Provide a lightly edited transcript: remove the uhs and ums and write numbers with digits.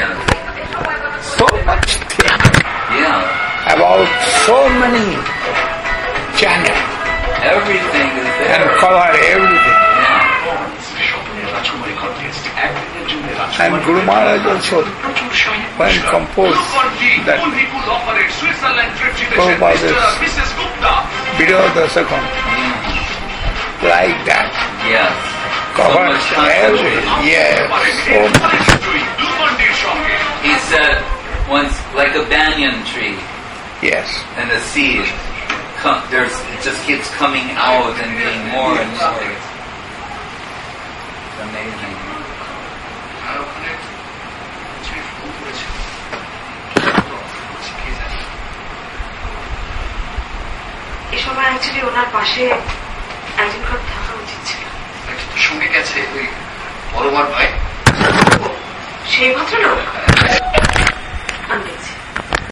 So much thing. About so many channels. Everything is there. And cover everything. And Guru Maharaj also, when composed that Prabhupada's video the second, like that. Yes. Covered So everything. Yes. So much. He said once, like a banyan tree. Yes. And the seed, it just keeps coming out and being more and more. It's amazing. এই সময় actually ওনার পাশে একজন করে থাকা উচিত ছিল। সঙ্গে গেছে ওই বড়মার ভাই, সেই ভদ্রলোক।